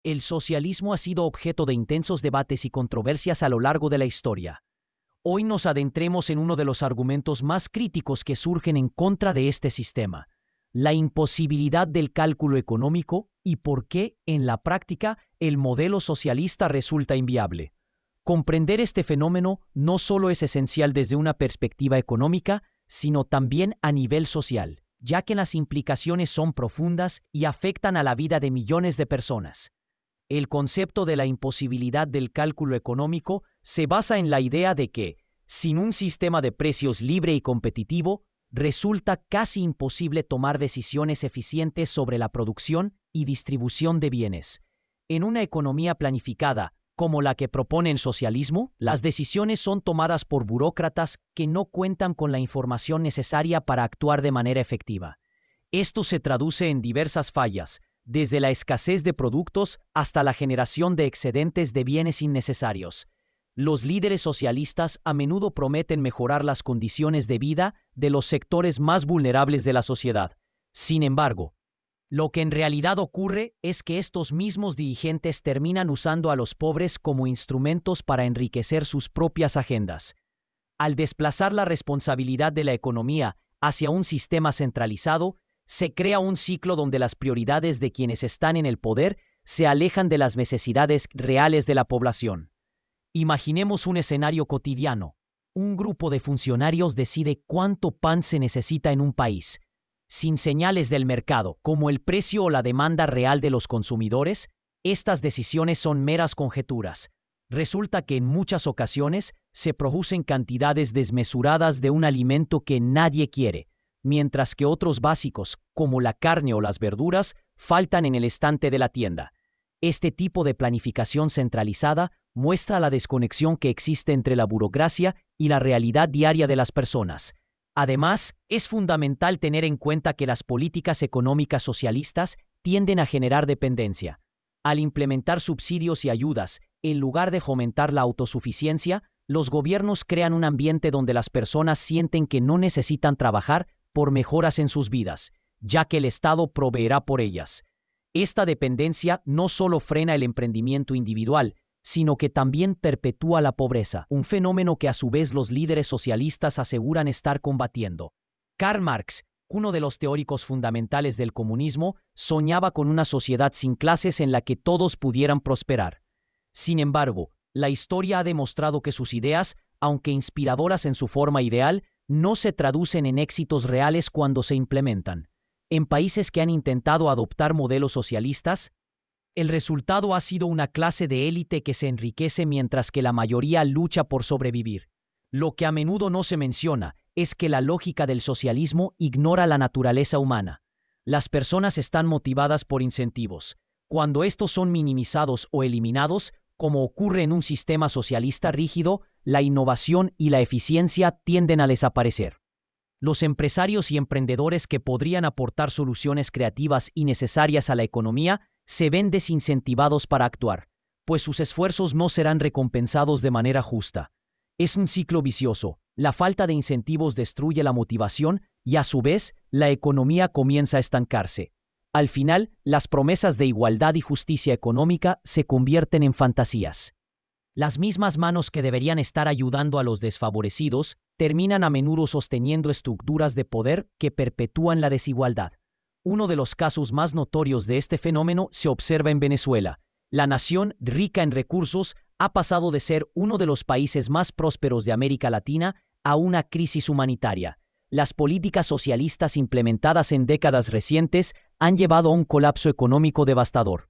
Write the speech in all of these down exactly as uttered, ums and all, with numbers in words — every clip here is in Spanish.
El socialismo ha sido objeto de intensos debates y controversias a lo largo de la historia. Hoy nos adentremos en uno de los argumentos más críticos que surgen en contra de este sistema: la imposibilidad del cálculo económico y por qué, en la práctica, el modelo socialista resulta inviable. Comprender este fenómeno no solo es esencial desde una perspectiva económica, sino también a nivel social, ya que las implicaciones son profundas y afectan a la vida de millones de personas. El concepto de la imposibilidad del cálculo económico se basa en la idea de que, sin un sistema de precios libre y competitivo, resulta casi imposible tomar decisiones eficientes sobre la producción y distribución de bienes. En una economía planificada, como la que propone el socialismo, las decisiones son tomadas por burócratas que no cuentan con la información necesaria para actuar de manera efectiva. Esto se traduce en diversas fallas, desde la escasez de productos hasta la generación de excedentes de bienes innecesarios. Los líderes socialistas a menudo prometen mejorar las condiciones de vida de los sectores más vulnerables de la sociedad. Sin embargo, lo que en realidad ocurre es que estos mismos dirigentes terminan usando a los pobres como instrumentos para enriquecer sus propias agendas. Al desplazar la responsabilidad de la economía hacia un sistema centralizado, se crea un ciclo donde las prioridades de quienes están en el poder se alejan de las necesidades reales de la población. Imaginemos un escenario cotidiano. Un grupo de funcionarios decide cuánto pan se necesita en un país. Sin señales del mercado, como el precio o la demanda real de los consumidores, estas decisiones son meras conjeturas. Resulta que en muchas ocasiones se producen cantidades desmesuradas de un alimento que nadie quiere, mientras que otros básicos, como la carne o las verduras, faltan en el estante de la tienda. Este tipo de planificación centralizada muestra la desconexión que existe entre la burocracia y la realidad diaria de las personas. Además, es fundamental tener en cuenta que las políticas económicas socialistas tienden a generar dependencia. Al implementar subsidios y ayudas, en lugar de fomentar la autosuficiencia, los gobiernos crean un ambiente donde las personas sienten que no necesitan trabajar por mejoras en sus vidas, ya que el Estado proveerá por ellas. Esta dependencia no solo frena el emprendimiento individual, sino que también perpetúa la pobreza, un fenómeno que a su vez los líderes socialistas aseguran estar combatiendo. Karl Marx, uno de los teóricos fundamentales del comunismo, soñaba con una sociedad sin clases en la que todos pudieran prosperar. Sin embargo, la historia ha demostrado que sus ideas, aunque inspiradoras en su forma ideal, no se traducen en éxitos reales cuando se implementan. En países que han intentado adoptar modelos socialistas, el resultado ha sido una clase de élite que se enriquece mientras que la mayoría lucha por sobrevivir. Lo que a menudo no se menciona es que la lógica del socialismo ignora la naturaleza humana. Las personas están motivadas por incentivos. Cuando estos son minimizados o eliminados, como ocurre en un sistema socialista rígido, la innovación y la eficiencia tienden a desaparecer. Los empresarios y emprendedores que podrían aportar soluciones creativas y necesarias a la economía se ven desincentivados para actuar, pues sus esfuerzos no serán recompensados de manera justa. Es un ciclo vicioso. La falta de incentivos destruye la motivación y, a su vez, la economía comienza a estancarse. Al final, las promesas de igualdad y justicia económica se convierten en fantasías. Las mismas manos que deberían estar ayudando a los desfavorecidos terminan a menudo sosteniendo estructuras de poder que perpetúan la desigualdad. Uno de los casos más notorios de este fenómeno se observa en Venezuela. La nación, rica en recursos, ha pasado de ser uno de los países más prósperos de América Latina a una crisis humanitaria. Las políticas socialistas implementadas en décadas recientes han llevado a un colapso económico devastador,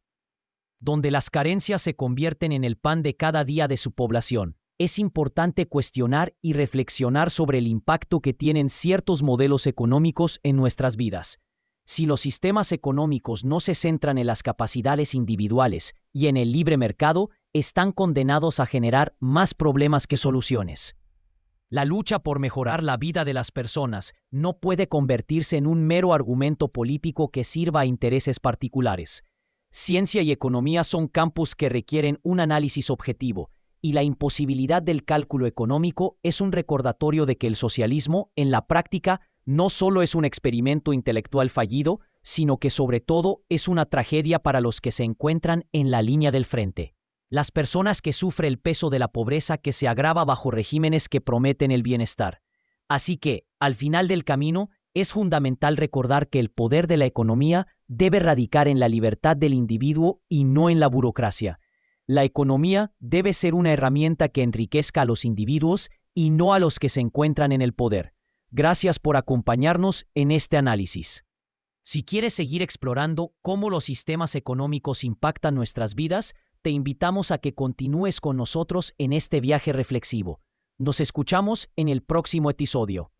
donde las carencias se convierten en el pan de cada día de su población. Es importante cuestionar y reflexionar sobre el impacto que tienen ciertos modelos económicos en nuestras vidas. Si los sistemas económicos no se centran en las capacidades individuales y en el libre mercado, están condenados a generar más problemas que soluciones. La lucha por mejorar la vida de las personas no puede convertirse en un mero argumento político que sirva a intereses particulares. Ciencia y economía son campos que requieren un análisis objetivo, y la imposibilidad del cálculo económico es un recordatorio de que el socialismo, en la práctica, no solo es un experimento intelectual fallido, sino que sobre todo es una tragedia para los que se encuentran en la línea del frente. Las personas que sufren el peso de la pobreza que se agrava bajo regímenes que prometen el bienestar. Así que, al final del camino, es fundamental recordar que el poder de la economía debe radicar en la libertad del individuo y no en la burocracia. La economía debe ser una herramienta que enriquezca a los individuos y no a los que se encuentran en el poder. Gracias por acompañarnos en este análisis. Si quieres seguir explorando cómo los sistemas económicos impactan nuestras vidas, te invitamos a que continúes con nosotros en este viaje reflexivo. Nos escuchamos en el próximo episodio.